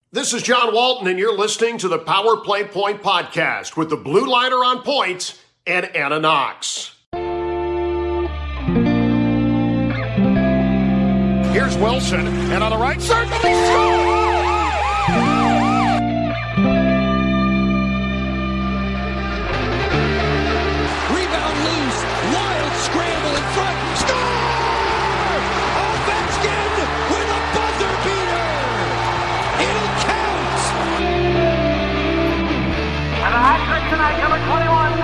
This is John Walton, and you're listening to the Power Play Point podcast with the Blue Liner on point and Anna Knox. Here's Wilson, and on the right side, he scores! Rebound loose, wild scramble in front, score! Ovechkin with a buzzer beater! It'll count! And a hat trick tonight, number 21,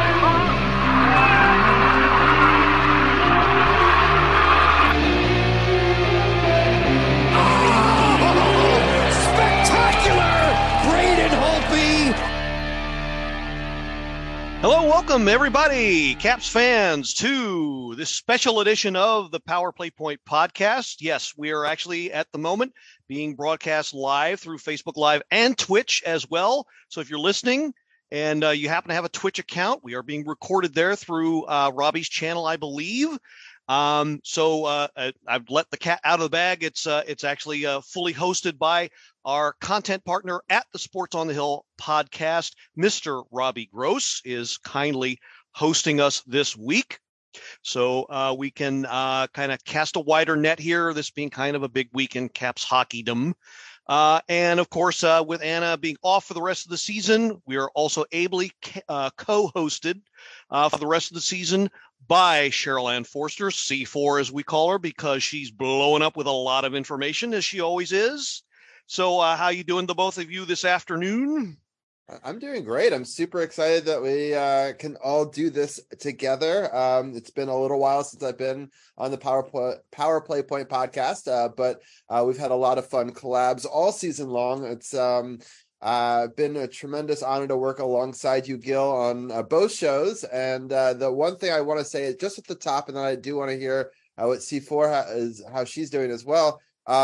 Hello, welcome everybody, Caps fans, to this special edition of the Power Play Point podcast. Yes, we are actually at the moment being broadcast live through Facebook Live and Twitch as well. So if you're listening and you happen to have a Twitch account, we are being recorded there through Robbie's channel, I believe. So I've let the cat out of the bag. It's actually fully hosted by our content partner at the Sports on the Hill podcast. Mr. Robbie Gross is kindly hosting us this week. So we can kind of cast a wider net here, this being kind of a big week in Caps hockeydom. And of course, with Anna being off for the rest of the season, we are also ably co-hosted for the rest of the season by Cheryl Ann Forster, C4 as we call her, because she's blowing up with a lot of information, as she always is. So how you doing, the both of you, this afternoon? I'm doing great. I'm super excited that we can all do this together. It's been a little while since I've been on the Power Play Point podcast, but we've had a lot of fun collabs all season long. It's been a tremendous honor to work alongside you, Gil, on both shows. And the one thing I want to say is just at the top, and then I do want to hear what C4 is, how she's doing as well.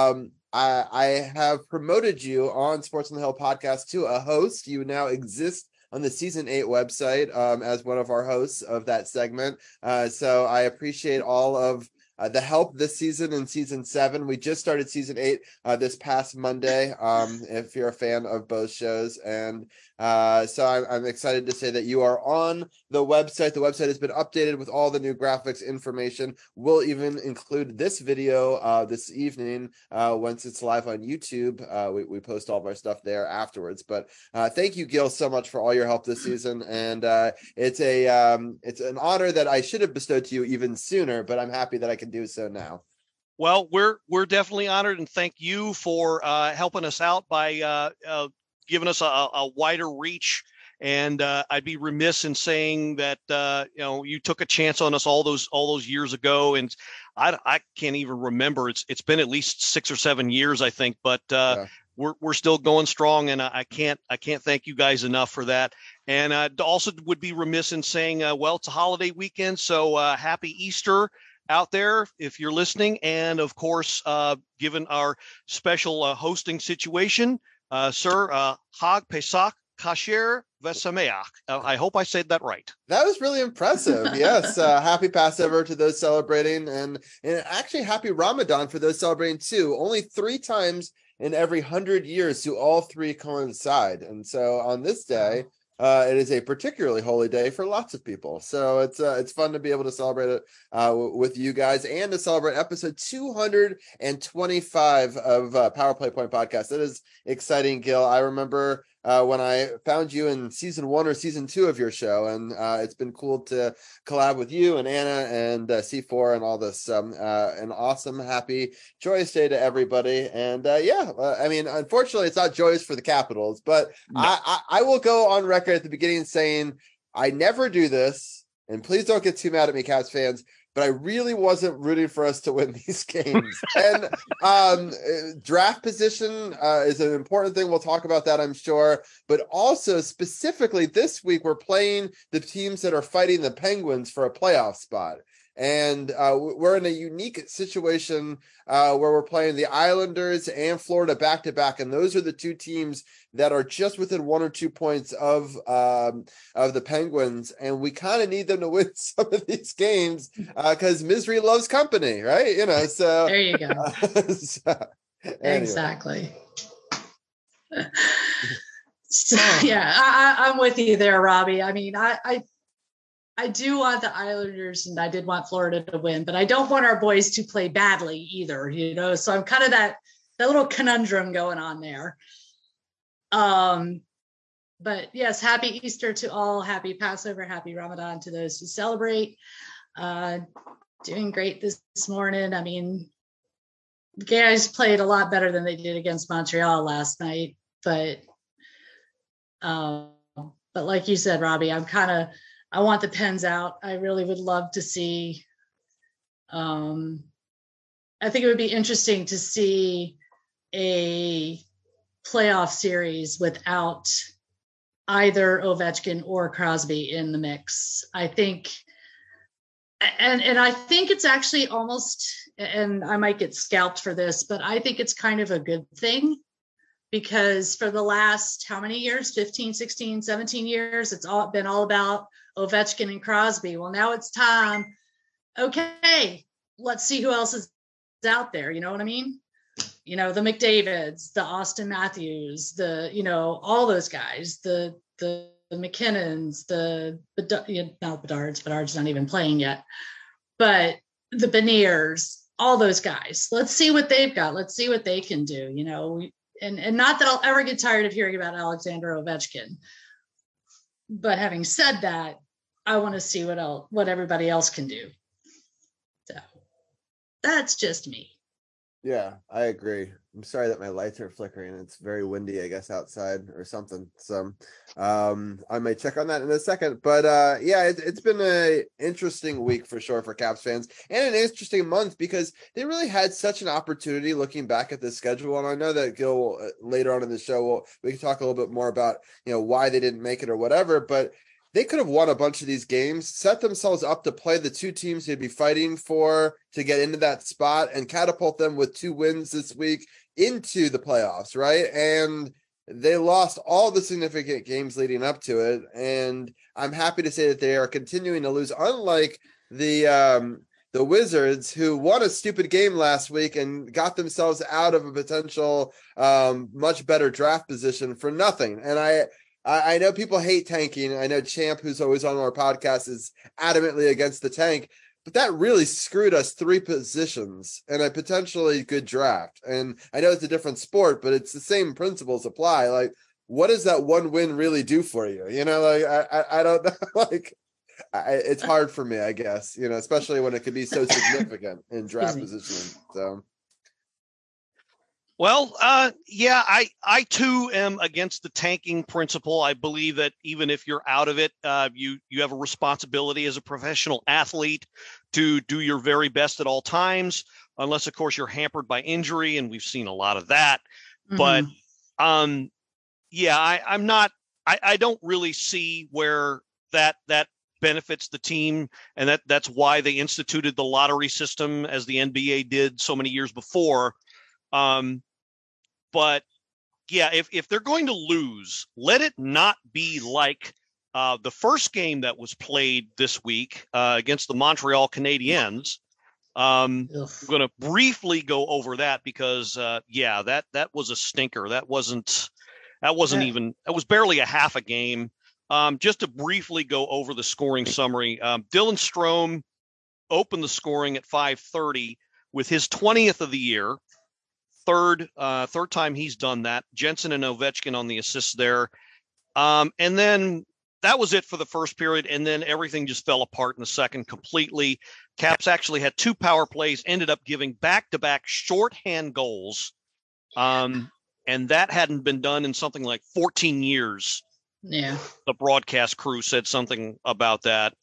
I have promoted you on Sports on the Hill podcast to a host. You now exist on the Season 8 website as one of our hosts of that segment. So I appreciate all of the help this season in Season 7. We just started Season 8 this past Monday, if you're a fan of both shows. And so I'm excited to say that you are on the website. The website has been updated with all the new graphics information. We'll even include this video this evening once it's live on YouTube. We post all of our stuff there afterwards. But thank you, Gil, so much for all your help this season. And it's an honor that I should have bestowed to you even sooner, but I'm happy that I can do so now. Well, we're definitely honored, and thank you for helping us out by giving us a wider reach. And I'd be remiss in saying that you took a chance on us all those years ago, and I can't even remember. It's been at least 6 or 7 years, I think, but we're still going strong, and I can't thank you guys enough for that. And also would be remiss in saying, well, it's a holiday weekend, so happy Easter out there if you're listening. And of course, given our special hosting situation, Sir Hag Pesach Kasher Vesameach. I hope I said that right. That was really impressive. Yes. Happy Passover to those celebrating, and actually happy Ramadan for those celebrating too. Only 3 times in every 100 years do all 3 coincide. And so on this day, it is a particularly holy day for lots of people. So it's fun to be able to celebrate it with you guys, and to celebrate episode 225 of Power Play Point podcast. That is exciting, Gil. I remember when I found you in season 1 or season 2 of your show, and it's been cool to collab with you and Anna and C4 and all this. An awesome, happy, joyous day to everybody. And I mean, unfortunately, it's not joyous for the Capitals, but no. I will go on record at the beginning saying I never do this, and please don't get too mad at me, Caps fans, but I really wasn't rooting for us to win these games. And draft position is an important thing. We'll talk about that, I'm sure. But also specifically this week, we're playing the teams that are fighting the Penguins for a playoff spot. And we're in a unique situation where we're playing the Islanders and Florida back-to-back. And those are the 2 teams that are just within 1 or 2 points of the Penguins. And we kind of need them to win some of these games because misery loves company, right? So there you go. Anyway. Exactly. So, yeah, I'm with you there, Robbie. I mean, I do want the Islanders, and I did want Florida to win, but I don't want our boys to play badly either, so I'm kind of that little conundrum going on there. But yes, happy Easter to all, happy Passover, happy Ramadan to those who celebrate. Doing great this morning. I mean, the guys played a lot better than they did against Montreal last night, but like you said, Robbie, I want the Pens out. I really would love to see. I think it would be interesting to see a playoff series without either Ovechkin or Crosby in the mix. I think, and I think it's actually almost, and I might get scalped for this, but I think it's kind of a good thing. Because for the last, how many years, 15, 16, 17 years, it's been all about Ovechkin and Crosby. Well, now it's time. Okay, let's see who else is out there. You know what I mean? The McDavids, the Austin Matthews, all those guys, the McKinnons, not Bedard's not even playing yet, but the Beniers, all those guys. Let's see what they've got. Let's see what they can do, And not that I'll ever get tired of hearing about Alexander Ovechkin. But having said that, I want to see what everybody else can do. So that's just me. Yeah, I agree. I'm sorry that my lights are flickering. It's very windy, I guess, outside or something. So I might check on that in a second. But it's been an interesting week for sure for Caps fans, and an interesting month because they really had such an opportunity looking back at the schedule. And I know that Gil later on in the show, we can talk a little bit more about why they didn't make it or whatever. But they could have won a bunch of these games, set themselves up to play the two teams they'd be fighting for to get into that spot and catapult them with 2 wins this week into the playoffs, right? And they lost all the significant games leading up to it. And I'm happy to say that they are continuing to lose, unlike the Wizards, who won a stupid game last week and got themselves out of a potential much better draft position for nothing. And I know people hate tanking. I know Champ, who's always on our podcast, is adamantly against the tank, but that really screwed us 3 positions and a potentially good draft. And I know it's a different sport, but it's the same principles apply. Like, what does that 1 win really do for you? I don't know. It's hard for me, I guess, especially when it could be so significant in draft positioning. So. Well, I too am against the tanking principle. I believe that even if you're out of it, you have a responsibility as a professional athlete to do your very best at all times, unless, of course, you're hampered by injury, and we've seen a lot of that. Mm-hmm. But I'm not. I don't really see where that benefits the team, and that's why they instituted the lottery system, as the NBA did so many years before. But yeah, if they're going to lose, let it not be like the first game that was played this week against the Montreal Canadiens. I'm going to briefly go over that because that was a stinker. That was barely a half a game. Just to briefly go over the scoring summary, Dylan Strome opened the scoring at 5:30 with his 20th of the year. Third time he's done that. Jensen and Ovechkin on the assists there. And then that was it for the first period. And then everything just fell apart in the second completely. Caps actually had 2 power plays, ended up giving back-to-back shorthand goals. And that hadn't been done in something like 14 years. Yeah. The broadcast crew said something about that.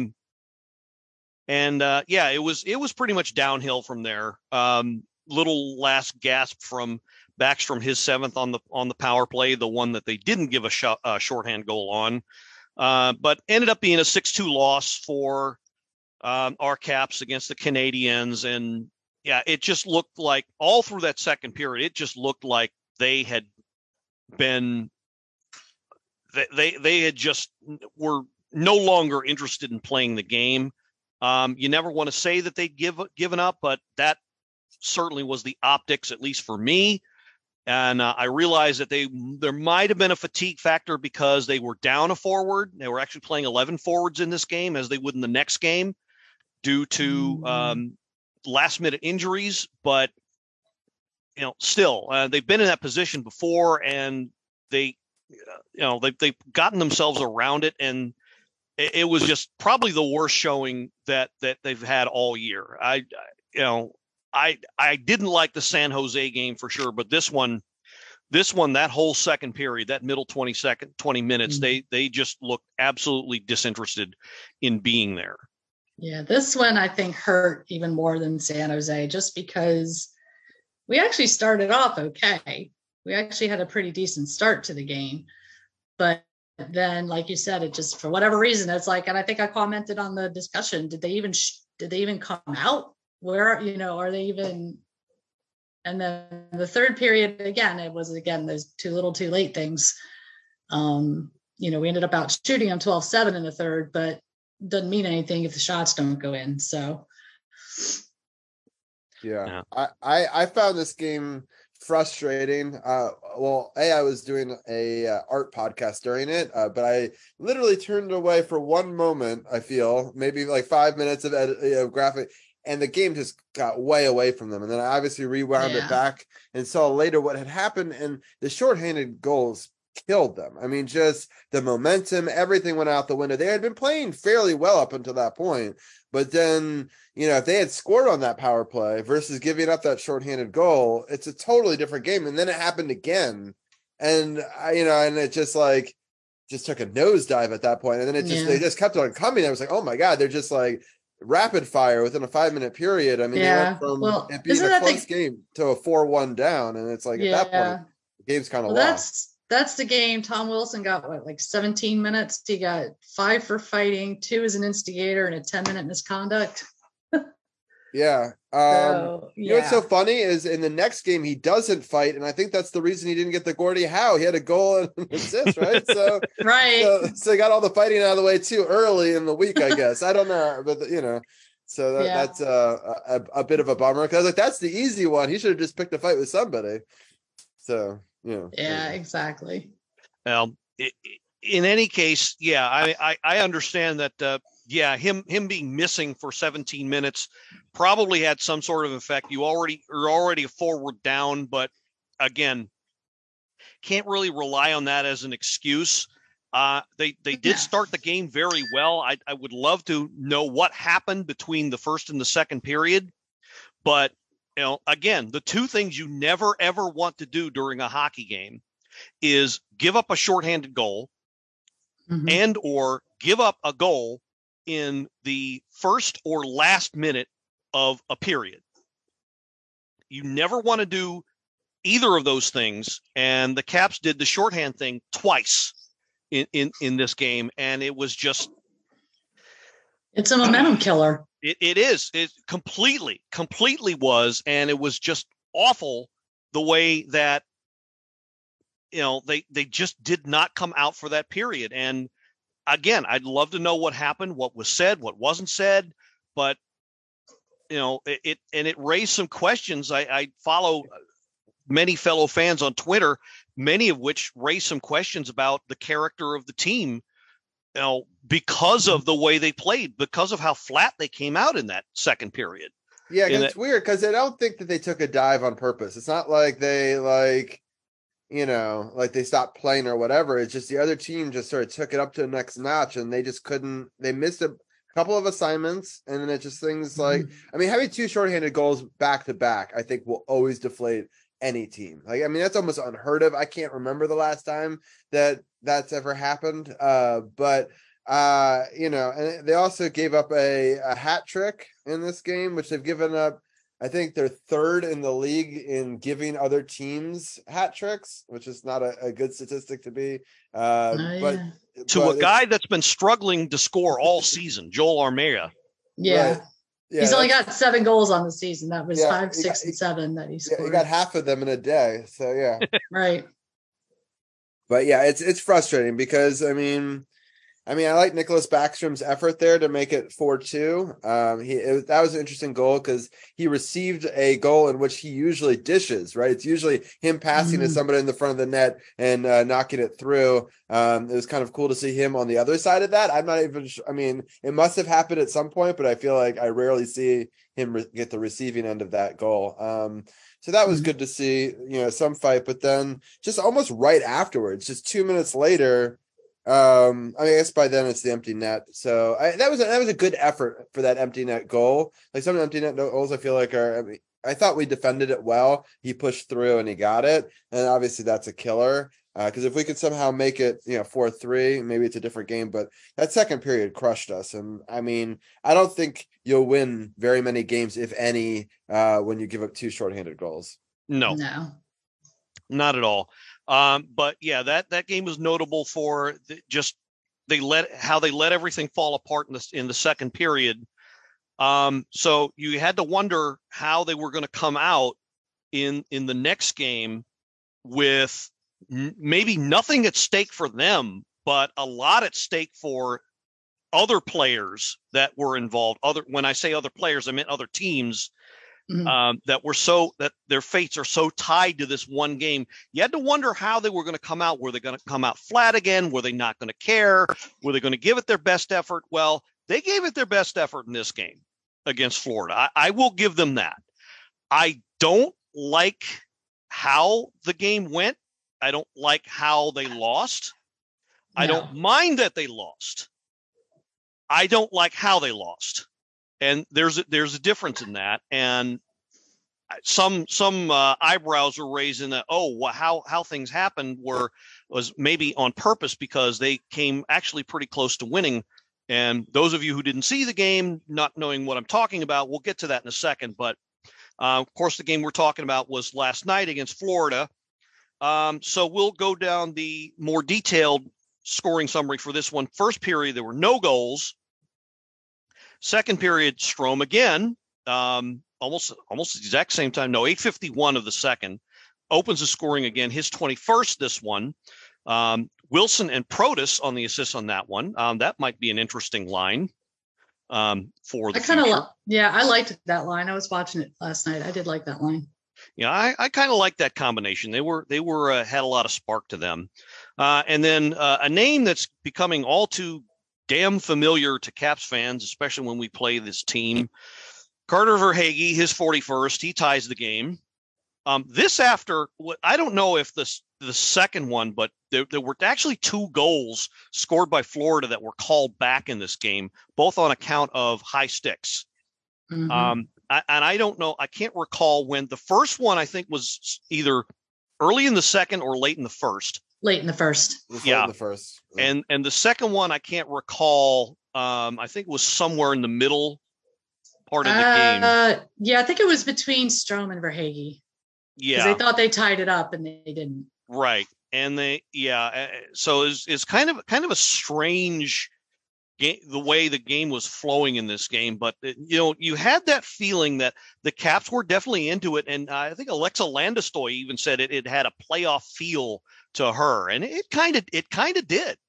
It was pretty much downhill from there. Little last gasp from Backstrom, his 7th on the power play, the one that they didn't give a shorthand goal on, but ended up being a 6-2 loss for our Caps against the Canadiens. And yeah, it just looked like all through that second period, it just looked like they had been they had just were no longer interested in playing the game. You never want to say that they'd given up, but that certainly was the optics, at least for me. And I realized that there might have been a fatigue factor because they were down a forward. They were actually playing 11 forwards in this game, as they would in the next game, due to last minute injuries. But still, they've been in that position before, and they've gotten themselves around it, and it was just probably the worst showing that they've had all year. I didn't like the San Jose game for sure, but this one, that whole second period, that middle 20 minutes, they just looked absolutely disinterested in being there. Yeah, this one I think hurt even more than San Jose, just because we actually started off okay. We actually had a pretty decent start to the game, but then, like you said, it just, for whatever reason, it's like, and I think I commented on the discussion, did they even come out? Where, are they even? And then the third period, again, it was those too little too late things. We ended up out shooting them 12-7 in the third, but doesn't mean anything if the shots don't go in. So yeah. I found this game frustrating. I was doing a art podcast during it, but I literally turned away for one moment. I feel maybe like 5 minutes of graphic, and the game just got way away from them. And then I obviously rewound it back and saw later what had happened, and the shorthanded goals killed them. I mean, just the momentum, everything went out the window. They had been playing fairly well up until that point, but then, if they had scored on that power play versus giving up that shorthanded goal, it's a totally different game. And then it happened again. And and it just took a nosedive at that point. And then they just kept on coming. I was like, oh my God, they're just like rapid fire within a 5-minute period. I mean, they went from it being a close game to a 4-1 down. And it's like, at that point, the game's kind of lost. That's the game. Tom Wilson got 17 minutes. He got 5 for fighting, 2 as an instigator, and a 10-minute misconduct. Yeah. You know what's so funny is in the next game he doesn't fight, and I think that's the reason he didn't get the Gordie Howe. He had a goal and an assist, right? So right. So he got all the fighting out of the way too early in the week, I guess. I don't know, but so that's a bit of a bummer, because that's the easy one. He should have just picked a fight with somebody. So yeah, exactly. Well, in any case, I understand that. Him being missing for 17 minutes probably had some sort of effect. You're already forward down, but again, can't really rely on that as an excuse. They did start the game very well. I would love to know what happened between the first and the second period, but again, the two things you never ever want to do during a hockey game is give up a shorthanded goal and or give up a goal in the first or last minute of a period. You never want to do either of those things, and the Caps did the shorthand thing twice in this game, and it was just, it's a momentum killer. It is. It completely was, and it was just awful the way that they just did not come out for that period. And again, I'd love to know what happened, what was said, what wasn't said, but it raised some questions. I follow many fellow fans on Twitter, many of which raised some questions about the character of the team, because of the way they played, because of how flat they came out in that second period. Yeah, it's weird because I don't think that they took a dive on purpose. It's not like they they stopped playing or whatever. It's just the other team just sort of took it up to the next notch, and they just couldn't. They missed a couple of assignments, and then it just things like, I mean, having 2 shorthanded goals back to back, I think will always deflate any team. That's almost unheard of. I can't remember the last time that's ever happened. But and they also gave up a hat trick in this game, which they've given up. I think they're 3rd in the league in giving other teams hat tricks, which is not a good statistic to be. But to a guy that's been struggling to score all season, Joel Armia. Yeah. Right. Yeah, he's only got 7 goals on the season. That was 5, 6, and 7 that he scored. Yeah, he got half of them in a day. So yeah. Right. But yeah, it's frustrating because, I mean, I mean, I like Nicholas Backstrom's effort there to make it 4-2. That was an interesting goal because he received a goal in which he usually dishes, right? It's usually him passing to somebody in the front of the net and knocking it through. It was kind of cool to see him on the other side of that. I'm not even I mean, it must have happened at some point, but I feel like I rarely see him get the receiving end of that goal. So that was good to see, some fight, but then just almost right afterwards, just 2 minutes later, I mean, I guess by then it's the empty net. So that was a good effort for that empty net goal. Like some empty net goals, I feel like I thought we defended it well. He pushed through and he got it, and obviously that's a killer. Because if we could somehow make it, 4-3, maybe it's a different game. But that second period crushed us, and I mean, I don't think you'll win very many games, if any, when you give up 2 shorthanded goals. No, not at all. But yeah, that game was notable for they let everything fall apart in the second period. So you had to wonder how they were going to come out in the next game with maybe nothing at stake for them, but a lot at stake for other players that were involved. When I say other players, I meant other teams. That their fates are so tied to this one game. You had to wonder how they were going to come out. Were they going to come out flat again? Were they not going to care? Were they going to give it their best effort? Well, they gave it their best effort in this game against Florida. I will give them that. I don't like how the game went. I don't like how they lost. No. I don't mind that they lost. I don't like how they lost. And there's a difference in that, and some eyebrows were raising that how things happened was maybe on purpose because they came actually pretty close to winning. And those of you who didn't see the game, not knowing what I'm talking about, we'll get to that in a second. But of course, the game we're talking about was last night against Florida. So we'll go down the more detailed scoring summary for this one. First period, there were no goals. Second period, Strome again, almost the exact same time. No, 8:51 of the second, opens the scoring again. His 21st, this one. Wilson and Protas on the assist on that one. That might be an interesting line for the future. I liked that line. I was watching it last night. I did like that line. Yeah, I kind of like that combination. They were had a lot of spark to them. And then a name that's becoming all too damn familiar to Caps fans, especially when we play this team. Carter Verhaeghe, his 41st, he ties the game. This after, I don't know if the second one, but there were actually 2 goals scored by Florida that were called back in this game, both on account of high sticks. And I don't know, I can't recall when. The first one I think was either early in the second or late in the first. Late in the first. Yeah. The first. And the second one I can't recall. I think it was somewhere in the middle part of the game. Yeah, I think it was between Strome and Verhaeghe. Yeah. They thought they tied it up and they didn't. Right. And so it's kind of a strange game, the way the game was flowing in this game. But you had that feeling that the Caps were definitely into it, and I think Alexa Landestoy even said it had a playoff feel to her, and it kind of did.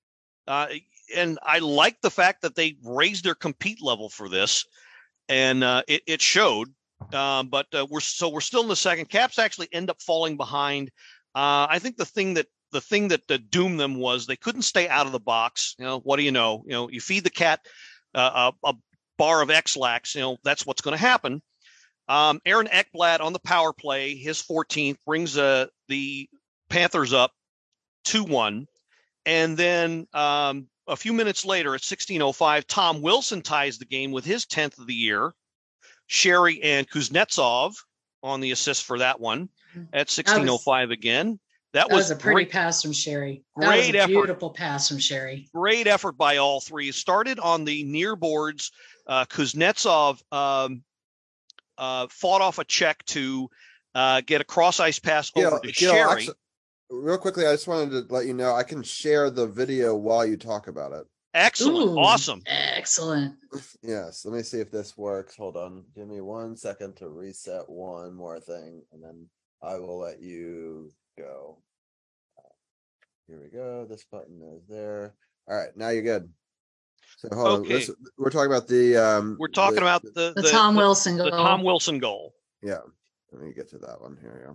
And I like the fact that they raised their compete level for this, and it showed. But we're still in the second. Caps actually end up falling behind. I think the thing that doomed them was they couldn't stay out of the box. What do you know? You feed the cat a bar of X-Lax, that's what's going to happen. Aaron Ekblad on the power play, his 14th, brings the Panthers up 2-1. And then a few minutes later at 16:05, Tom Wilson ties the game with his 10th of the year. Sherry and Kuznetsov on the assist for that one at 16:05 again. That was a pretty pass from Sherry. Great effort. Beautiful pass from Sherry. Great effort by all three. Started on the near boards. Kuznetsov fought off a check to get a cross ice pass over to Sherry. Actually, real quickly, I just wanted to let you know I can share the video while you talk about it. Excellent. Ooh, awesome. Excellent. Yes. Let me see if this works. Hold on. Give me 1 second to reset one more thing, and then I will let you go. Here we go. This button is there. All right. Now you're good. So hold on. Okay. We're talking about the We're talking about the Tom Wilson goal. The Tom Wilson goal. Yeah. Let me get to that one here.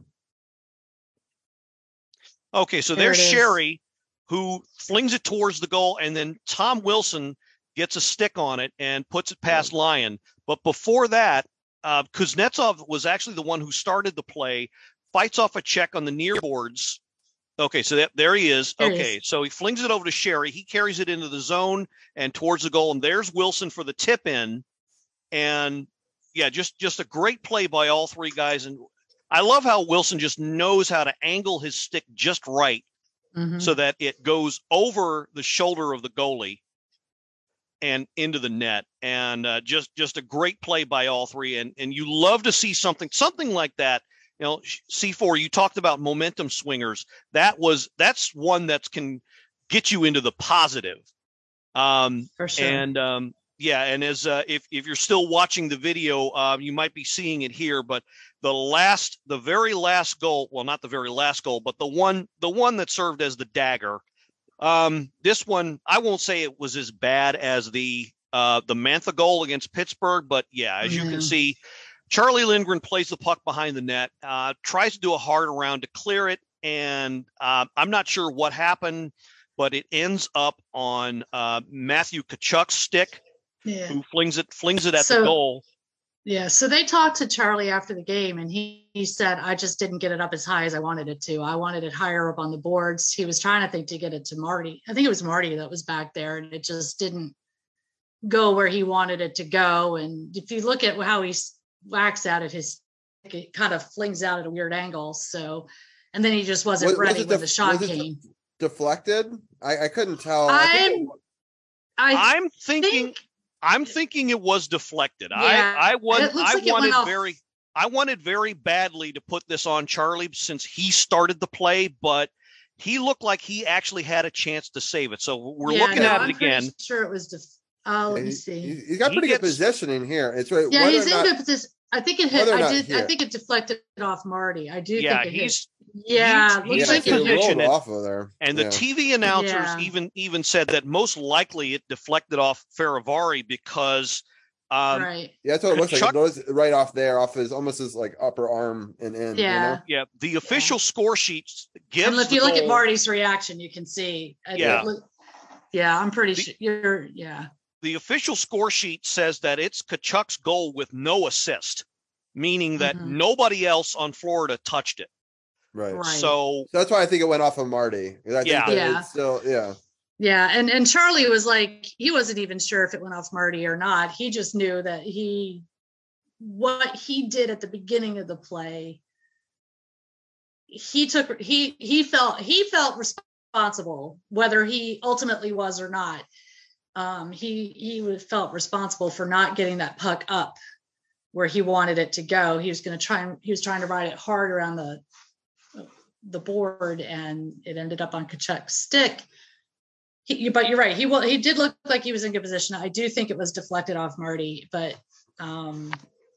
Okay, so There there's it is. Sherry, who flings it towards the goal, and then Tom Wilson gets a stick on it and puts it past Lyon. But before that, Kuznetsov was actually the one who started the play, fights off a check on the near boards. Okay, so there he is. There he Okay, is. so he flings it over to Sherry. He carries it into the zone and towards the goal, and there's Wilson for the tip in. And yeah, just a great play by all three guys. And I love how Wilson just knows how to angle his stick just right Mhm. so that it goes over the shoulder of the goalie and into the net. And just a great play by all three. And you love to see something like that. You know, C4, you talked about momentum swingers. That's one that can get you into the positive. For sure. And yeah, and as if you're still watching the video, you might be seeing it here, but the very last goal, well, not the very last goal, but the one that served as the dagger. This one, I won't say it was as bad as the Mantha goal against Pittsburgh, but yeah, as you can see, Charlie Lindgren plays the puck behind the net, tries to do a hard around to clear it, and I'm not sure what happened, but it ends up on Matthew Tkachuk's stick, who flings it at the goal. Yeah, so they talked to Charlie after the game, and he said, I just didn't get it up as high as I wanted it to. I wanted it higher up on the boards. He was trying to get it to Marty. I think it was Marty that was back there, and it just didn't go where he wanted it to go. And if you look at how he whacks at it, it kind of flings out at a weird angle. So, and then he just wasn't ready when the shot came. Deflected? I couldn't tell. I'm thinking it was deflected. Yeah, I wanted very badly to put this on Charlie since he started the play, but he looked like he actually had a chance to save it. So we're looking at it again. Sure, it was. Let me see. He's got pretty good positioning here. It's right. Yeah, he's in good position. I think it hit. I think it deflected off Marty. I do think it hit. He's looks like in it hit. position off of there. And the TV announcers even said that most likely it deflected off Faravari because right. Yeah, that's what it looks like. It goes right off there, off his almost his like upper arm and in. Yeah. You know? Yeah. The official score sheet gives. And if you look at Marty's reaction, you can see. I'm pretty sure. The official score sheet says that it's Tkachuk's goal with no assist, meaning that nobody else on Florida touched it. Right. So that's why I think it went off of Marty. I think it's still, Yeah, and Charlie was like, he wasn't even sure if it went off Marty or not. He just knew that what he did at the beginning of the play, he felt responsible, whether he ultimately was or not. He felt responsible for not getting that puck up where he wanted it to go. He was trying to ride it hard around the board, and it ended up on Tkachuk's stick. But you're right. He did look like he was in good position. I do think it was deflected off Marty, but but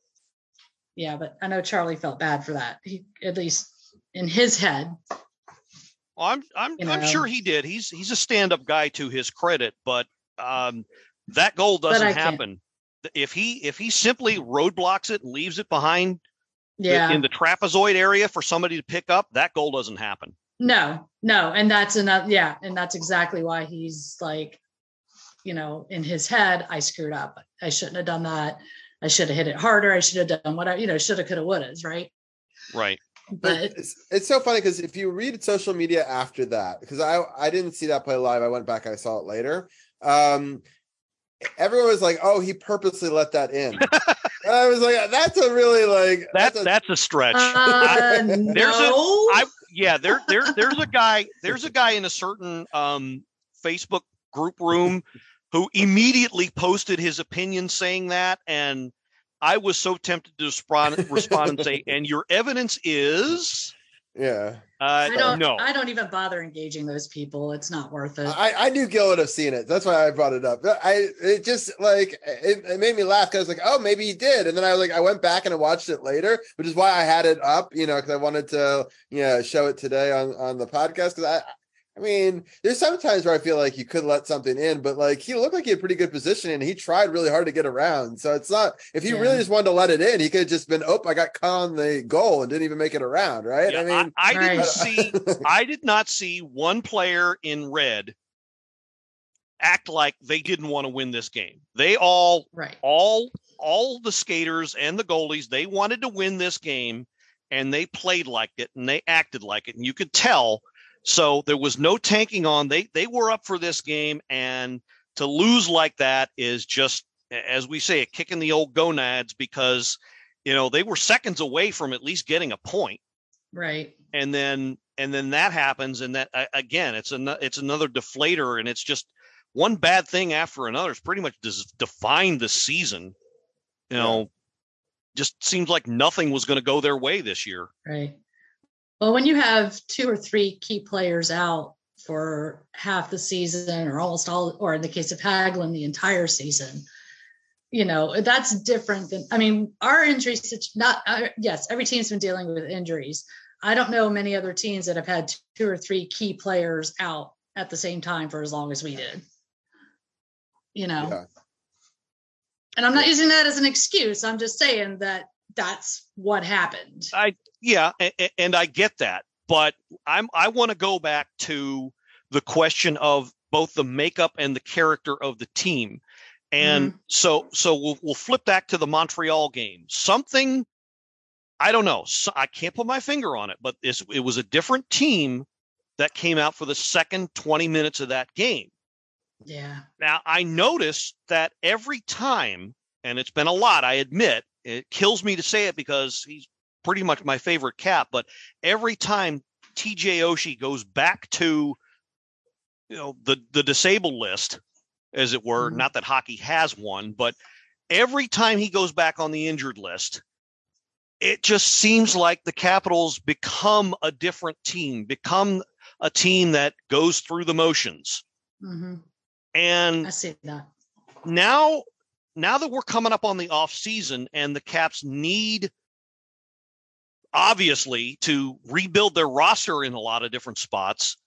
I know Charlie felt bad for that. He, at least in his head. Well, I'm sure he did. He's a stand-up guy to his credit, but that goal doesn't happen. If he simply roadblocks it and leaves it behind in the trapezoid area for somebody to pick up, that goal doesn't happen. No, and that's enough. Yeah, and that's exactly why he's like, in his head, I screwed up. I shouldn't have done that. I should have hit it harder. I should have done whatever, shoulda, coulda, wouldas, right? Right. But it's so funny because if you read social media after that, because I didn't see that play live, I went back, I saw it later. Everyone was like, "Oh, he purposely let that in." I was like, "That's a really like that's a stretch." There's a guy in a certain Facebook group room who immediately posted his opinion saying that, and I was so tempted to respond and say, "And your evidence is?" Yeah. I don't even bother engaging those people. It's not worth it. I knew Gil would have seen it. That's why I brought it up. It just like it made me laugh because I was like, oh, maybe he did. And then I went back and I watched it later, which is why I had it up, because I wanted to show it today on the podcast, because I mean, there's sometimes where I feel like you could let something in, but like he looked like he had pretty good position and he tried really hard to get around. So it's not, if he really just wanted to let it in, he could have just been, I got caught on the goal and didn't even make it around, right? Yeah, I mean, I did not see one player in red act like they didn't want to win this game. They all the skaters and the goalies, they wanted to win this game and they played like it and they acted like it. And you could tell. So there was no tanking on. They were up for this game, and to lose like that is just, as we say, a kick in the old gonads, because they were seconds away from at least getting a point. Right. And then that happens, and that again, it's another deflator, and it's just one bad thing after another. It's pretty much defined the season. Just seems like nothing was going to go their way this year. Right. Well, when you have 2 or 3 key players out for half the season or almost all, or in the case of Hagelin, the entire season, that's different than, our injuries, yes, every team's been dealing with injuries. I don't know many other teams that have had 2 or 3 key players out at the same time for as long as we did, Yeah. And I'm not using that as an excuse. I'm just saying that that's what happened. And I get that, but I want to go back to the question of both the makeup and the character of the team. And so we'll flip back to the Montreal game. Something, I don't know, I can't put my finger on it, but it was a different team that came out for the second 20 minutes of that game. Yeah. Now, I noticed that every time, and it's been a lot, I admit, it kills me to say it because he's pretty much my favorite Cap, but every time TJ Oshie goes back to the disabled list, as it were, not that hockey has one, but every time he goes back on the injured list, it just seems like the Capitals become a different team, become a team that goes through the motions. And I see that. Now that we're coming up on the off season and the Caps need, obviously, to rebuild their roster in a lot of different spots.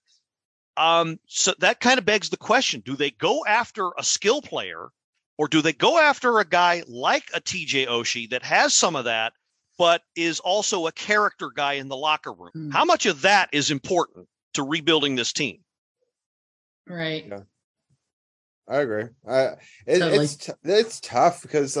So that kind of begs the question, do they go after a skill player, or do they go after a guy like a TJ Oshie that has some of that, but is also a character guy in the locker room? How much of that is important to rebuilding this team? Right. Yeah. I agree. It's tough because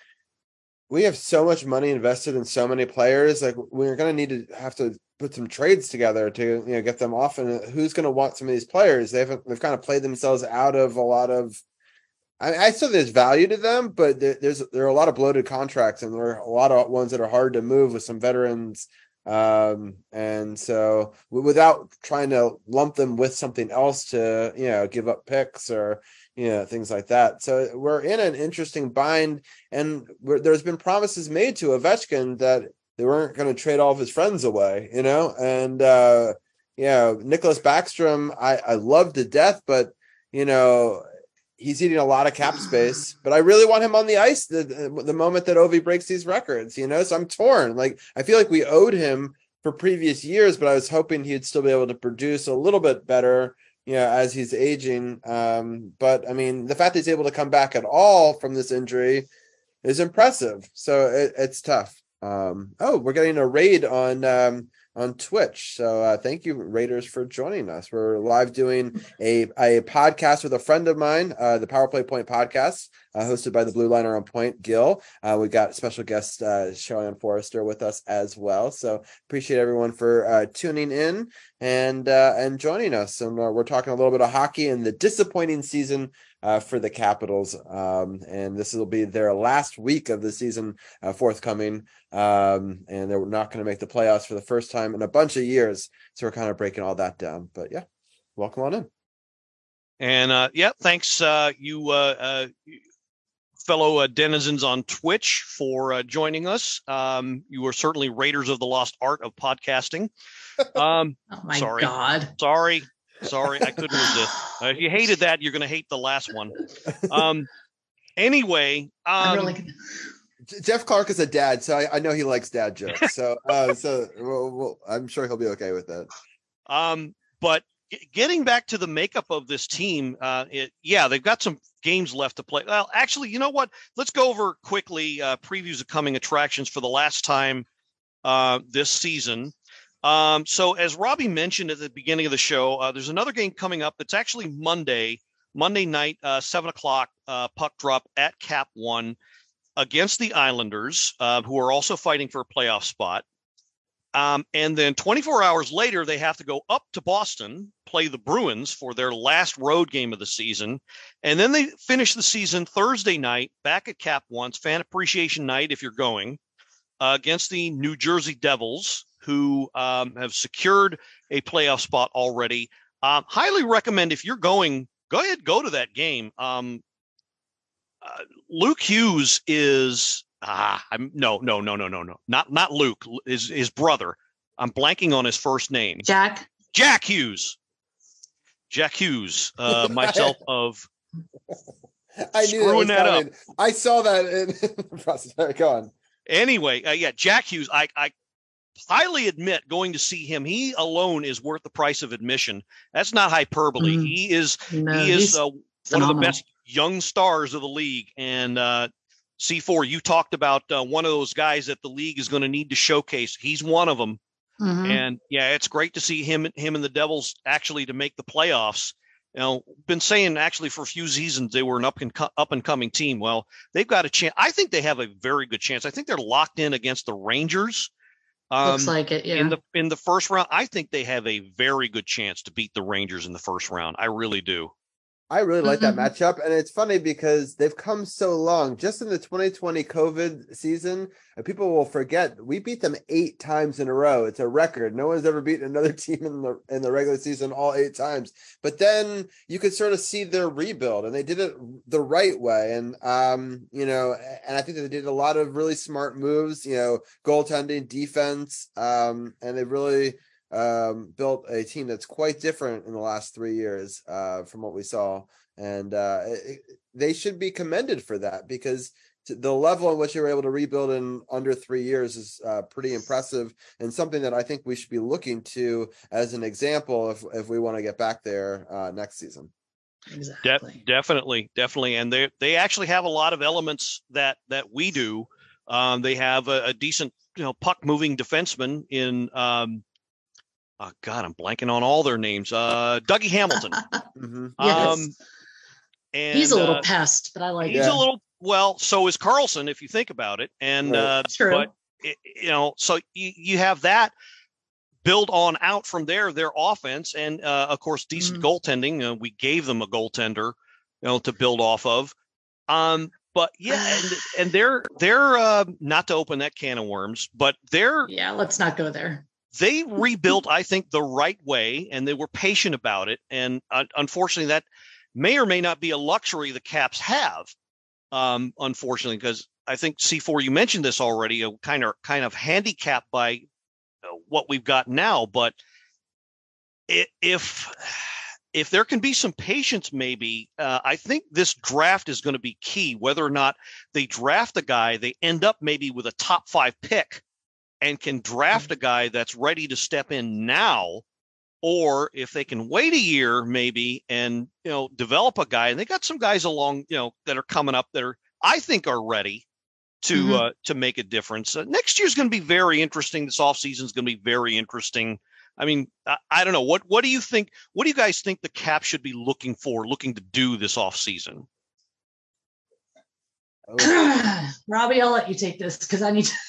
we have so much money invested in so many players. Like, we're going to have to put some trades together to get them off. And who's going to want some of these players? They've kind of played themselves out of a lot of. I still there's value to them, but there are a lot of bloated contracts, and there are a lot of ones that are hard to move with some veterans. And so without trying to lump them with something else to give up picks or things like that. So we're in an interesting bind, and there's been promises made to Ovechkin that they weren't going to trade all of his friends away, and Nicholas Backstrom, I love to death, but he's eating a lot of cap space, but I really want him on the ice the moment that Ovi breaks these records, so I'm torn. Like, I feel like we owed him for previous years, but I was hoping he'd still be able to produce a little bit better, as he's aging. But I mean, the fact that he's able to come back at all from this injury is impressive. So it's tough. We're getting a raid on Twitch. So thank you, Raiders, for joining us. We're live doing a podcast with a friend of mine, the Power Play Point podcast, hosted by the Blue Liner on Point, Gil. We got special guest Cheyenne Forrester with us as well. So appreciate everyone for tuning in and joining us. And we're talking a little bit of hockey and the disappointing season for the Capitals. And this will be their last week of the season forthcoming. And they're not going to make the playoffs for the first time in a bunch of years. So we're kind of breaking all that down. But yeah, welcome on in. And thanks you fellow denizens on Twitch for joining us. You are certainly Raiders of the Lost Art of podcasting. Oh my God. Sorry, I couldn't resist. If you hated that, you're going to hate the last one. Anyway, Jeff Clark is a dad, so I know he likes dad jokes. So I'm sure he'll be okay with that. But getting back to the makeup of this team, they've got some games left to play. Well, actually, you know what? Let's go over quickly previews of coming attractions for the last time this season. So as Robbie mentioned at the beginning of the show, there's another game coming up that's actually Monday night, 7:00 puck drop at Cap One against the Islanders, who are also fighting for a playoff spot. And then 24 hours later, they have to go up to Boston, play the Bruins for their last road game of the season. And then they finish the season Thursday night back at Cap One's Fan Appreciation Night, if you're going, against the New Jersey Devils, who have secured a playoff spot already. Highly recommend, if you're going, go ahead, go to that game. Luke Hughes is... no, not Luke, his brother. I'm blanking on his first name. Jack Hughes. Myself of I knew screwing that up. I saw that in the process. Go on. Anyway, Jack Hughes. I highly admit going to see him. He alone is worth the price of admission. That's not hyperbole. He is one of the best young stars of the league. And C4, you talked about one of those guys that the league is going to need to showcase. He's one of them. Mm-hmm. And it's great to see him and the Devils actually to make the playoffs. You know, been saying actually for a few seasons they were an up and coming team. Well, they've got a chance. I think they have a very good chance. I think they're locked in against the Rangers. Looks like it, yeah. In the first round, I think they have a very good chance to beat the Rangers in the first round. I really do. I really like that matchup. And it's funny because they've come so long. Just in the 2020 COVID season, and people will forget, we beat them 8 times in a row. It's a record. No one's ever beaten another team in the regular season all 8 times. But then you could sort of see their rebuild, and they did it the right way. And, and I think that they did a lot of really smart moves, goaltending, defense, and they really built a team that's quite different in the last 3 years from what we saw. And they should be commended for that, because the level in which they were able to rebuild in under 3 years is pretty impressive, and something that I think we should be looking to as an example if we want to get back there next season. Exactly. Definitely. And they actually have a lot of elements that we do. They have a decent, puck moving defenseman in God, I'm blanking on all their names. Dougie Hamilton. Yes. And he's a little pest, but I like he's a little, well, so is Carlson, if you think about it. And true. But so you have that build on out from there, their offense, and of course decent goaltending. We gave them a goaltender, to build off of. But and they're not to open that can of worms, but let's not go there. They rebuilt, I think, the right way, and they were patient about it. And unfortunately, that may or may not be a luxury the Caps have. Unfortunately, because I think C4, you mentioned this already, kind of handicapped by what we've got now. But if there can be some patience, maybe I think this draft is going to be key. Whether or not they draft a guy, they end up maybe with a top 5 pick and can draft a guy that's ready to step in now, or if they can wait a year maybe and develop a guy. And they got some guys along that are coming up that I think are ready to make a difference. Next year's going to be very interesting. This offseason is going to be very interesting. I mean, I don't know. What do you think? What do you guys think the Cap should be looking to do this offseason? Robbie, I'll let you take this because I need to.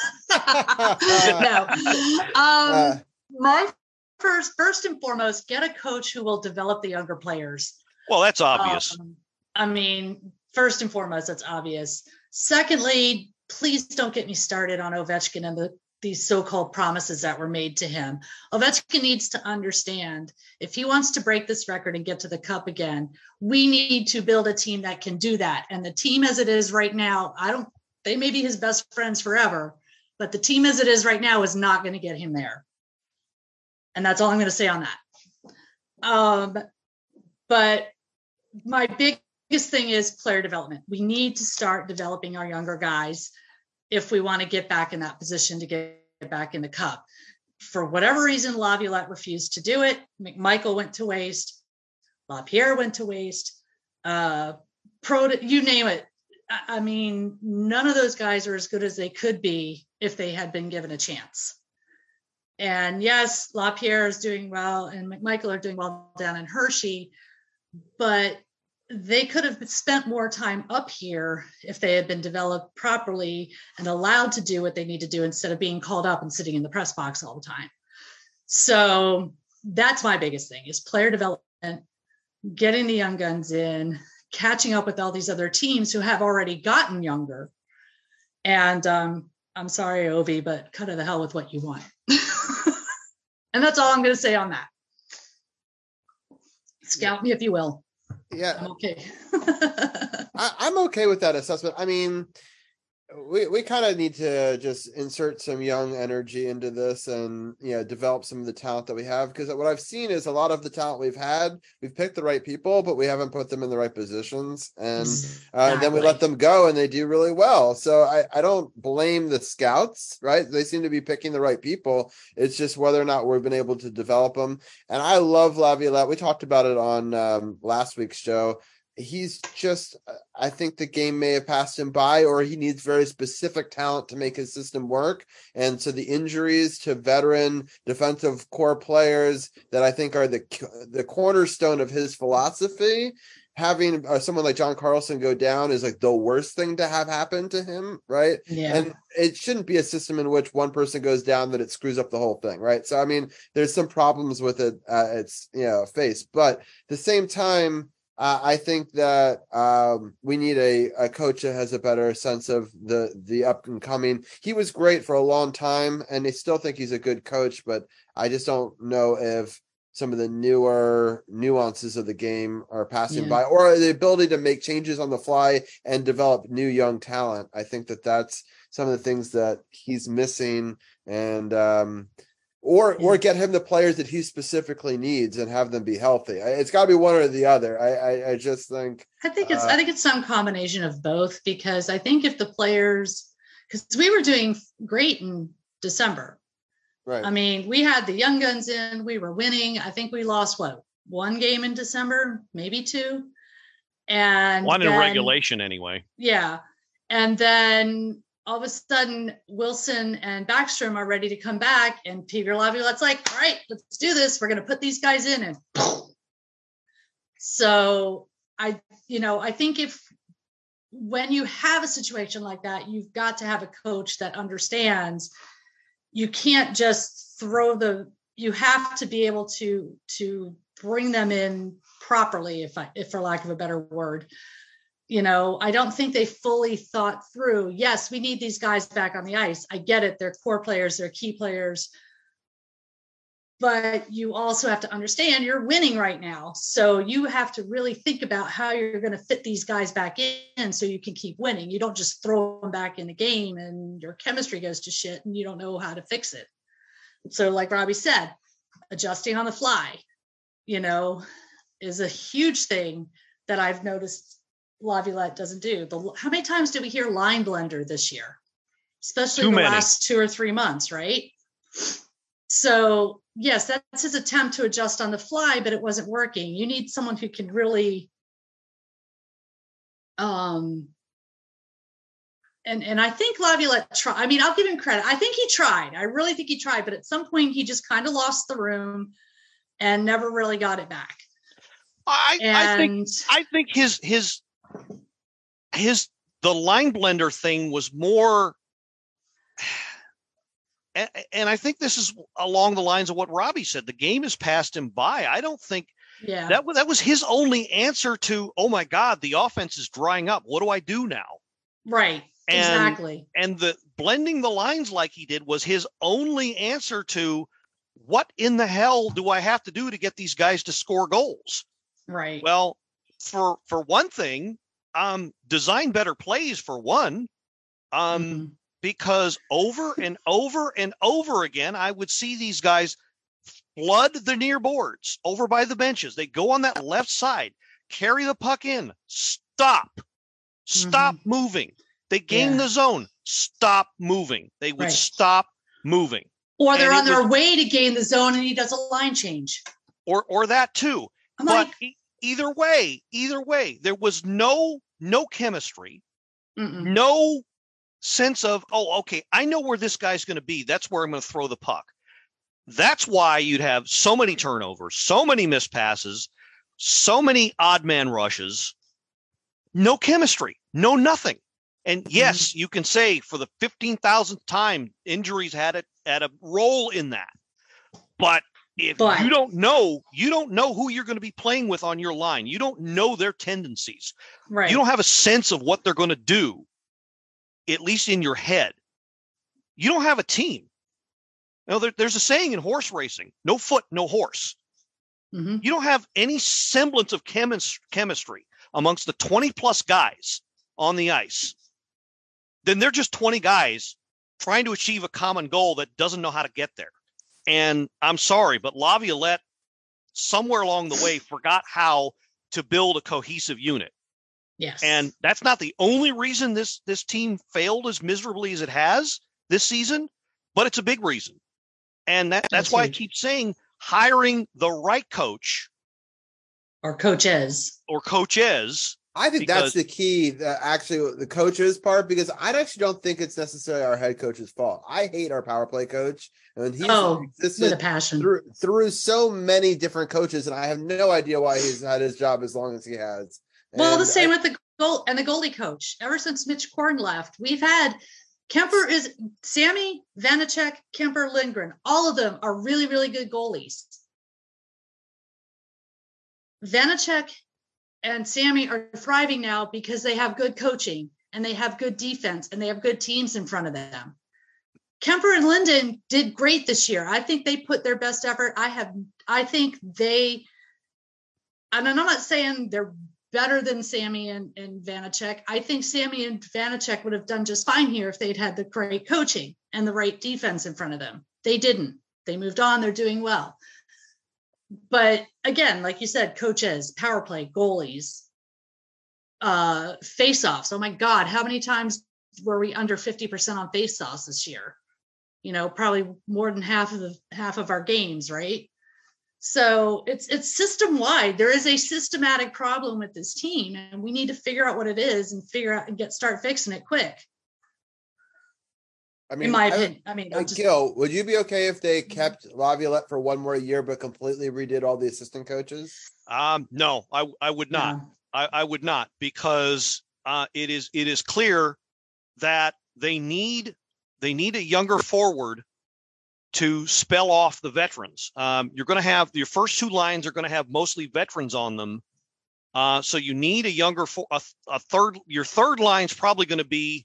No. My first and foremost, get a coach who will develop the younger players. Well, that's obvious. First and foremost, that's obvious. Secondly, please don't get me started on Ovechkin and these so-called promises that were made to him. Ovechkin needs to understand, if he wants to break this record and get to the cup again, we need to build a team that can do that. And the team as it is right now, they may be his best friends forever, but the team as it is right now is not going to get him there. And that's all I'm going to say on that. But my biggest thing is player development. We need to start developing our younger guys if we want to get back in that position to get back in the cup. for whatever reason, Laviolette refused to do it. McMichael went to waste. LaPierre went to waste. You name it. I mean, none of those guys are as good as they could be if they had been given a chance. And yes, LaPierre is doing well and McMichael are doing well down in Hershey, but they could have spent more time up here if they had been developed properly and allowed to do what they need to do instead of being called up and sitting in the press box all the time. So that's my biggest thing is player development, getting the young guns in, catching up with all these other teams who have already gotten younger. And I'm sorry, Ovi, but cut to the hell with what you want. And that's all I'm going to say on that. Scout me if you will. Yeah. I'm okay. I'm okay with that assessment. I mean, we kind of need to just insert some young energy into this and, develop some of the talent that we have. Because what I've seen is a lot of the talent we've picked the right people, but we haven't put them in the right positions. And then we let them go and they do really well. So I don't blame the scouts, right? They seem to be picking the right people. It's just whether or not we've been able to develop them. And I love Laviolette. We talked about it on last week's show. He's just, I think the game may have passed him by, or he needs very specific talent to make his system work. And so the injuries to veteran defensive core players that I think are the cornerstone of his philosophy, having someone like John Carlson go down is like the worst thing to have happen to him, right? Yeah. And it shouldn't be a system in which one person goes down that it screws up the whole thing, right? So, I mean, there's some problems with it. It's, face. But at the same time, I think that we need a coach that has a better sense of the up and coming. He was great for a long time, and I still think he's a good coach, but I just don't know if some of the newer nuances of the game are passing by, or the ability to make changes on the fly and develop new young talent. I think that's some of the things that he's missing, and or get him the players that he specifically needs and have them be healthy. It's got to be one or the other. I just think. I think it's some combination of both, because I think if the players, because we were doing great in December. Right. I mean, we had the young guns in, we were winning. I think we lost one game in December, maybe two. And one in regulation anyway. Yeah. And then all of a sudden, Wilson and Backstrom are ready to come back, and Peter Laviolette's like, all right, let's do this. We're going to put these guys in. And so I think when you have a situation like that, you've got to have a coach that understands. You can't just you have to be able to bring them in properly, if for lack of a better word. I don't think they fully thought through, yes, we need these guys back on the ice. I get it. They're core players. They're key players. But you also have to understand you're winning right now. So you have to really think about how you're going to fit these guys back in so you can keep winning. You don't just throw them back in the game and your chemistry goes to shit and you don't know how to fix it. So like Robbie said, adjusting on the fly, is a huge thing that I've noticed Laviolette doesn't do. How many times did we hear line blender this year? Especially in the last 2 or 3 months, right? So yes, that's his attempt to adjust on the fly, but it wasn't working. You need someone who can really, and I think Laviolette tried. I mean, I'll give him credit. I think he tried. I really think he tried, but at some point he just kind of lost the room and never really got it back. I think the line blender thing was more, and I think this is along the lines of what Robbie said. The game has passed him by. I don't think that was his only answer to, oh my God, the offense is drying up. What do I do now? Right. Exactly. And the blending the lines like he did was his only answer to, what in the hell do I have to do to get these guys to score goals? Right. Well, for one thing, design better plays for one, because over and over and over again, I would see these guys flood the near boards over by the benches. They go on that left side, carry the puck in, stop moving. They gain the zone, stop moving. They would stop moving. Or they're on their way to gain the zone and he does a line change. Or that too. But either way, there was no chemistry, no sense of, oh, okay, I know where this guy's going to be. That's where I'm going to throw the puck. That's why you'd have so many turnovers, so many missed passes, so many odd man rushes, no chemistry, no nothing. And yes, you can say for the 15,000th time, injuries had a role in that. But if you don't know who you're going to be playing with on your line. You don't know their tendencies. Right. You don't have a sense of what they're going to do, at least in your head. You don't have a team. You know, there's a saying in horse racing, no foot, no horse. You don't have any semblance of chemistry amongst the 20 plus guys on the ice. Then they're just 20 guys trying to achieve a common goal that doesn't know how to get there. And I'm sorry, but Laviolette somewhere along the way forgot how to build a cohesive unit. Yes. And that's not the only reason this team failed as miserably as it has this season, but it's a big reason. And that's why I keep saying hiring the right coach or coaches. I think that's the key, actually, the coaches part, because I actually don't think it's necessarily our head coach's fault. I hate our power play coach. And he's with a passion through so many different coaches, and I have no idea why he's had his job as long as he has. Well, the same with the goalie coach. Ever since Mitch Korn left, we've had Sammy, Vanacek, Kemper, Lindgren. All of them are really, really good goalies. Vanacek and Sammy are thriving now because they have good coaching and they have good defense and they have good teams in front of them. Kemper and Linden did great this year. I think they put their best effort. And I'm not saying they're better than Sammy and Vanacek. I think Sammy and Vanacek would have done just fine here if they'd had the great coaching and the right defense in front of them. They didn't. They moved on. They're doing well. But again, like you said, coaches, power play, goalies, face-offs. Oh my God, how many times were we under 50% on face-offs this year? You know, probably more than half of our games, right? So it's system-wide. There is a systematic problem with this team, and we need to figure out what it is and start fixing it quick. I mean, in my opinion, Gil, would you be okay if they kept Laviolette for one more year but completely redid all the assistant coaches? No, I would not. No. I would not, because it is clear that they need a younger forward to spell off the veterans. You're going to have your first two lines are going to have mostly veterans on them. So you need a younger your third line's probably going to be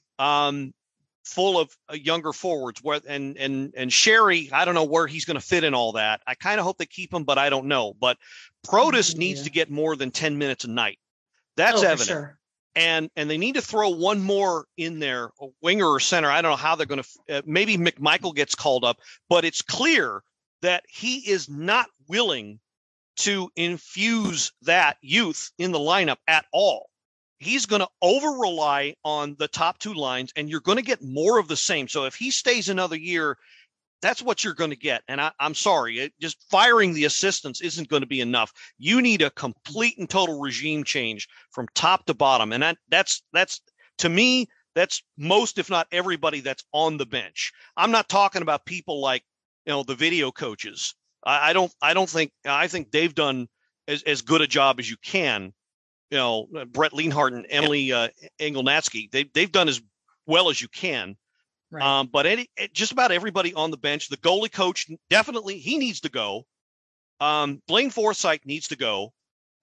full of younger forwards. And Sherry, I don't know where he's going to fit in all that. I kind of hope they keep him, but I don't know. But Protas needs to get more than 10 minutes a night. That's evident. Sure. And they need to throw one more in there, a winger or center. I don't know how they're going to. Maybe McMichael gets called up, but it's clear that he is not willing to infuse that youth in the lineup at all. He's going to over-rely on the top two lines, and you're going to get more of the same. So if he stays another year, that's what you're going to get. And I'm sorry, just firing the assistants isn't going to be enough. You need a complete and total regime change from top to bottom. And that's to me, that's most, if not everybody that's on the bench. I'm not talking about people like, the video coaches. I think they've done as good a job as you can. Brett Lienhardt and Emily Engelnatsky, they've done as well as you can. Right. But just about everybody on the bench, the goalie coach, definitely he needs to go. Blaine Forsythe needs to go.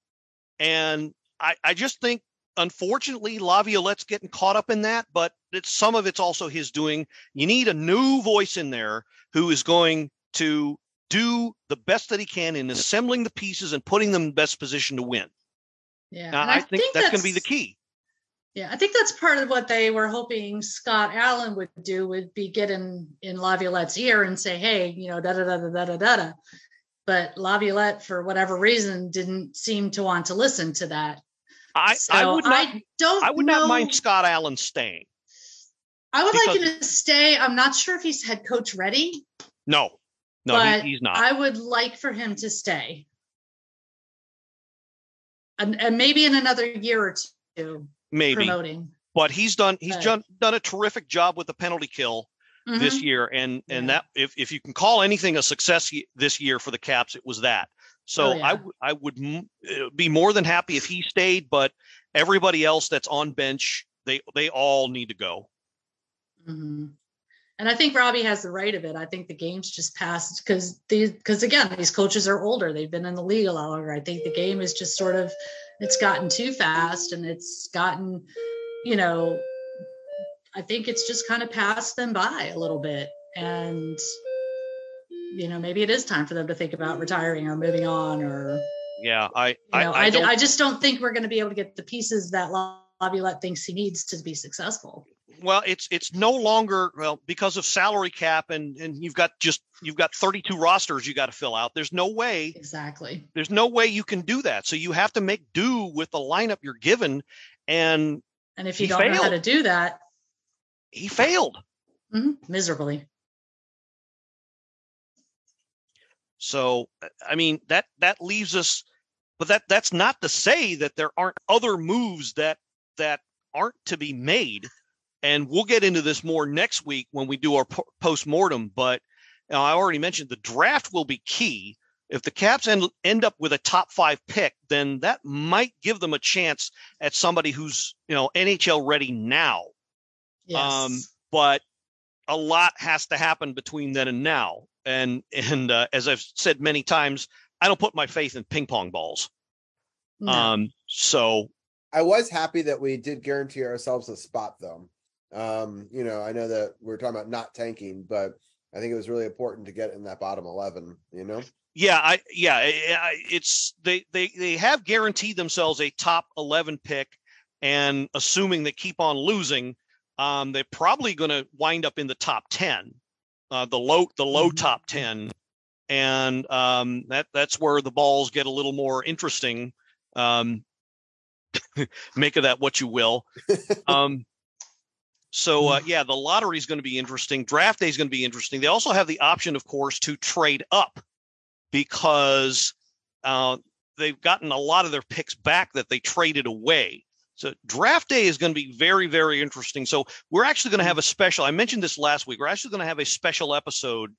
And I just think, unfortunately, Laviolette's getting caught up in that, but some of it's also his doing. You need a new voice in there who is going to do the best that he can in assembling the pieces and putting them in the best position to win. Yeah, now, I think that's going to be the key. Yeah, I think that's part of what they were hoping Scott Allen would do, would be get in Laviolette's ear and say, hey, da-da-da-da-da-da-da. But Laviolette, for whatever reason, didn't seem to want to listen to that. I would not mind Scott Allen staying. I would like him to stay. I'm not sure if he's head coach ready. No, he's not. I would like for him to stay. And maybe in another year or two, promoting. But he's done a terrific job with the penalty kill this year, and that if you can call anything a success this year for the Caps, it was that. So I would be more than happy if he stayed, but everybody else that's on bench, they all need to go. Mm-hmm. And I think Robbie has the right of it. I think the game's just passed because again, these coaches are older. They've been in the league a lot longer. I think the game is just sort of, it's gotten too fast, and it's gotten, I think it's just kind of passed them by a little bit. And, maybe it is time for them to think about retiring or moving on, or. Yeah, I just don't think we're going to be able to get the pieces that Laviolette thinks he needs to be successful. Well, it's no longer, because of salary cap, and you've got 32 rosters you got to fill out. There's no way. Exactly. There's no way you can do that. So you have to make do with the lineup you're given. And if you don't know how to do that, he failed miserably. So, I mean, that leaves us, but that's not to say that there aren't other moves that aren't to be made. And we'll get into this more next week when we do our post-mortem. But I already mentioned the draft will be key. If the Caps end up with a top 5 pick, then that might give them a chance at somebody who's, NHL ready now. Yes. But a lot has to happen between then and now. And as I've said many times, I don't put my faith in ping pong balls. No. So I was happy that we did guarantee ourselves a spot, though. I know that we're talking about not tanking, but I think it was really important to get in that bottom 11. Yeah, it's they have guaranteed themselves a top 11 pick, and assuming they keep on losing, they're probably going to wind up in the top 10, the low top 10, and that's where the balls get a little more interesting. Make of that what you will. So the lottery is going to be interesting. Draft day is going to be interesting. They also have the option, of course, to trade up because they've gotten a lot of their picks back that they traded away. So draft day is going to be very, very interesting. So we're actually going to have a special. I mentioned this last week. We're actually going to have a special episode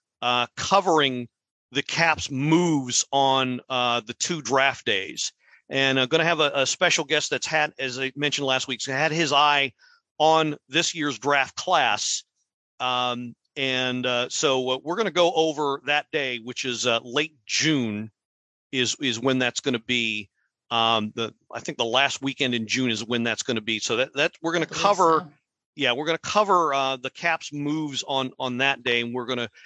covering the Caps moves on the 2 draft days. And I'm going to have a special guest that's had, as I mentioned last week, had his eye on this year's draft class. So we're going to go over that day, which is late June is when that's going to be. I think the last weekend in June is when that's going to be. So that we're going to cover. Yeah, we're going to cover the Caps moves on that day. And we're going to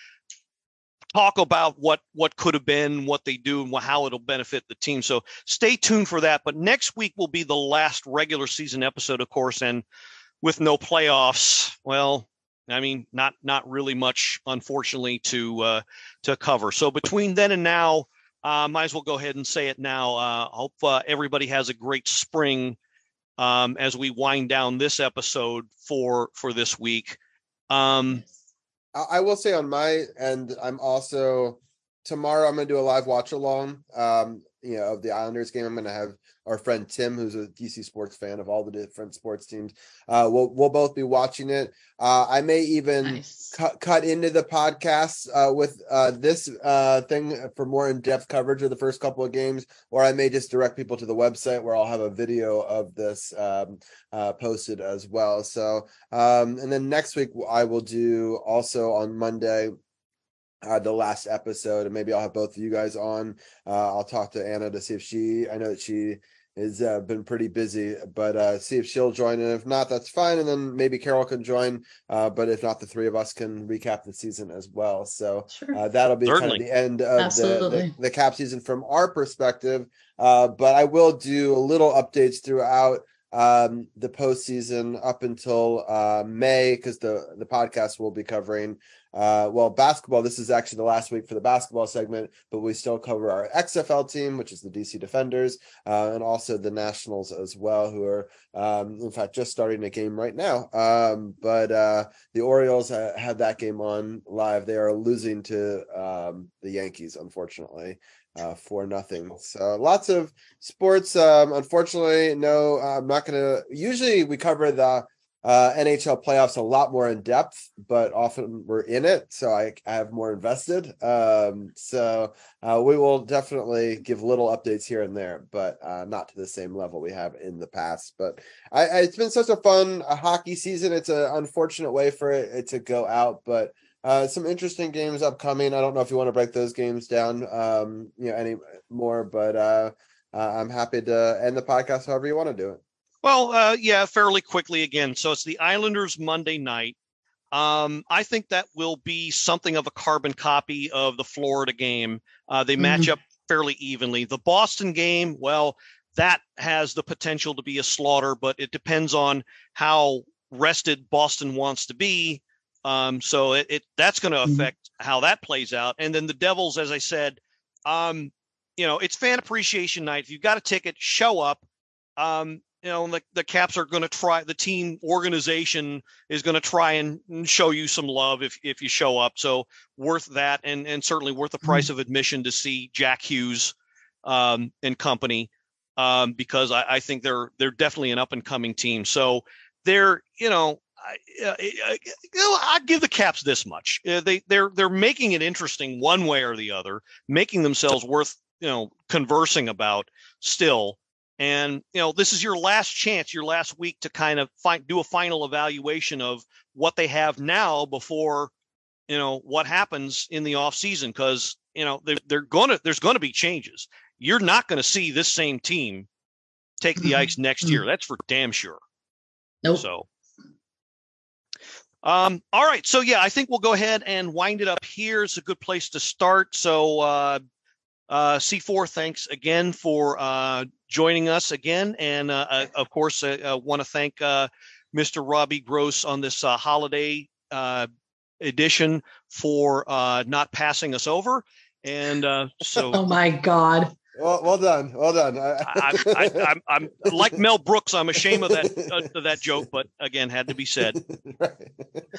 talk about what could have been, what they do, and how it'll benefit the team. So stay tuned for that. But next week will be the last regular season episode, of course, and with no playoffs, well, I mean, not really much, unfortunately, to cover. So between then and now, might as well go ahead and say it now. Hope everybody has a great spring as we wind down this episode for this week. I will say on my end, tomorrow I'm going to do a live watch along, of the Islanders game. I'm going to have our friend Tim, who's a DC sports fan of all the different sports teams. We'll both be watching it. I may even cut into the podcast with this thing for more in-depth coverage of the first couple of games, or I may just direct people to the website where I'll have a video of this posted as well. So, and then next week I will do also on Monday the last episode, and maybe I'll have both of you guys on. I'll talk to Anna to see if I know that she has been pretty busy, but see if she'll join, and if not, that's fine. And then maybe Carol can join, but if not, the 3 of us can recap the season as well. So that'll be kind of the end of the Cap season from our perspective. But I will do a little updates throughout the postseason up until May, because the podcast will be covering basketball. This is actually the last week for the basketball segment, but we still cover our XFL team, which is the DC Defenders, and also the Nationals as well, who are in fact just starting a game right now. But the Orioles had that game on live. They are losing to the Yankees, unfortunately. 4-0. So lots of sports. Unfortunately, no, I'm not gonna. Usually we cover the NHL playoffs a lot more in depth, but often we're in it, so I have more invested. So we will definitely give little updates here and there, but not to the same level we have in the past. But it's been such a fun hockey season. It's an unfortunate way for it to go out, but some interesting games upcoming. I don't know if you want to break those games down any more, but I'm happy to end the podcast however you want to do it. Well, fairly quickly again. So it's the Islanders Monday night. I think that will be something of a carbon copy of the Florida game. They match up fairly evenly. The Boston game, well, that has the potential to be a slaughter, but it depends on how rested Boston wants to be. So that's going to affect how that plays out. And then the Devils, as I said, it's fan appreciation night. If you've got a ticket, show up. The Caps are going to try, the team organization is going to try and show you some love if you show up. So worth that, and certainly worth the price of admission to see Jack Hughes and company, because I think they're definitely an up and coming team. So they're, I'd give the Caps this much. They're making it interesting one way or the other, making themselves worth, conversing about still. And, this is your last chance, your last week to kind of do a final evaluation of what they have now before, what happens in the off season. Cause there's going to be changes. You're not going to see this same team take the ice next year. That's for damn sure. Nope. So, all right. So yeah, I think we'll go ahead and wind it up here. It's a good place to start. So, C4, thanks again for joining us again. And of course, I want to thank Mr. Robbie Gross on this holiday edition for not passing us over. And so, oh my God. Well done. I'm like Mel Brooks. I'm ashamed of that joke, but again, had to be said. Right.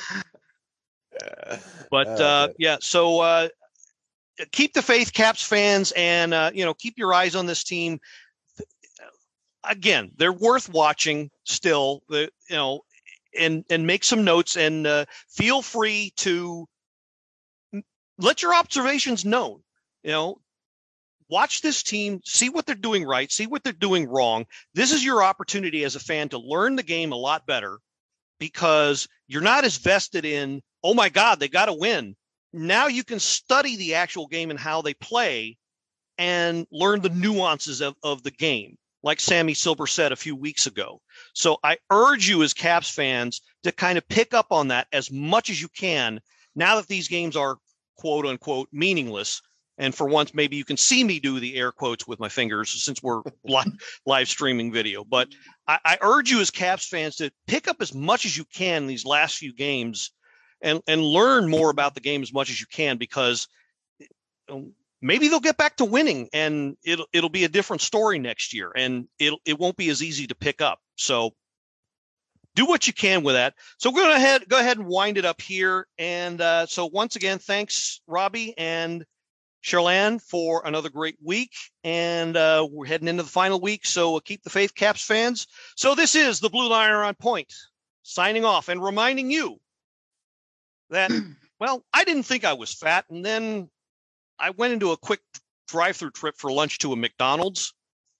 But so keep the faith, Caps fans, and keep your eyes on this team. Again, they're worth watching still. And make some notes, and feel free to let your observations known. Watch this team, see what they're doing right, see what they're doing wrong. This is your opportunity as a fan to learn the game a lot better, because you're not as vested in, oh my God, they got to win. Now you can study the actual game and how they play and learn the nuances of the game, like Sammy Silver said a few weeks ago. So I urge you as Caps fans to kind of pick up on that as much as you can now that these games are quote unquote meaningless. And for once, maybe you can see me do the air quotes with my fingers since we're live streaming video. But I urge you as Caps fans to pick up as much as you can in these last few games and learn more about the game as much as you can, because maybe they'll get back to winning and it'll be a different story next year, and it won't be as easy to pick up. So do what you can with that. So we're going to go ahead and wind it up here. And so once again, thanks, Robbie and Charlanne, for another great week. And we're heading into the final week, so keep the faith, Caps fans. So this is the Blue Liner on Point, signing off and reminding you that, well, I didn't think I was fat, and then I went into a quick drive-through trip for lunch to a McDonald's,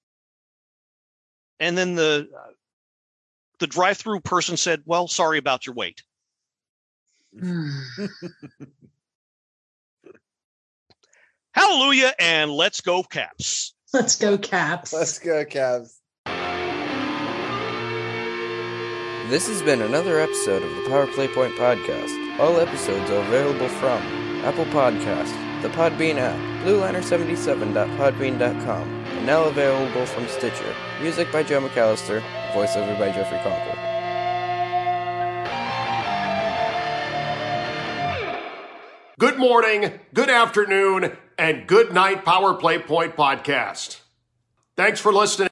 and then the drive-through person said, well, sorry about your weight. Hallelujah, and let's go Caps. Let's go Caps. Let's go Caps. This has been another episode of the Power Play Point Podcast. All episodes are available from Apple Podcast, the Podbean app, BlueLiner77.podbean.com, and now available from Stitcher. Music by Joe McAllister, voiceover by Jeffrey Conkle. Good morning, good afternoon, and good night, Power Play Point Podcast. Thanks for listening.